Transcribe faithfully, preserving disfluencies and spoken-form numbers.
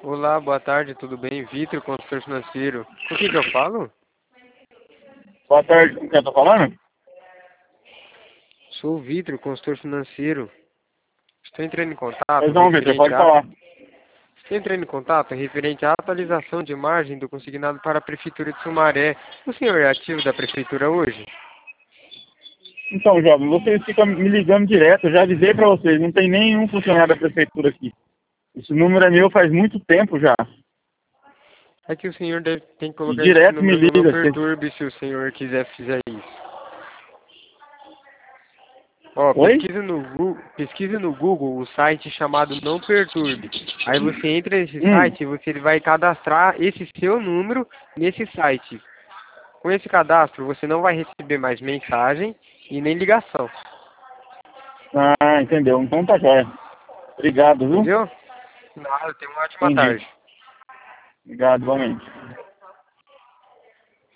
Olá, boa tarde, tudo bem? Vitor, consultor financeiro. Com quem que eu falo? Boa tarde, com quem eu tô falando? Sou o Vitor, consultor financeiro. Estou entrando em Pois contato não, Vitor, referente pode a... falar. Estou entrando em contato referente à atualização de margem do consignado para a Prefeitura de Sumaré. O senhor é ativo da Prefeitura hoje? Então, jovem, vocês ficam me ligando direto, eu já avisei pra vocês, não tem nenhum funcionário da prefeitura aqui. Esse número é meu faz muito tempo já. É que o senhor deve, tem que E colocar esse direto me número no Não liga. Cê... Perturbe se o senhor quiser fazer isso. Ó, Oi? pesquisa no Google, pesquisa no Google o site chamado Não Perturbe. Aí você entra nesse Hum. site e você vai cadastrar esse seu número nesse site. Com esse cadastro você não vai receber mais mensagem e nem ligação. Ah, entendeu. Então tá jóia. Obrigado, viu? Entendeu? Nada, tenha uma ótima Entendi. tarde. Obrigado, igualmente.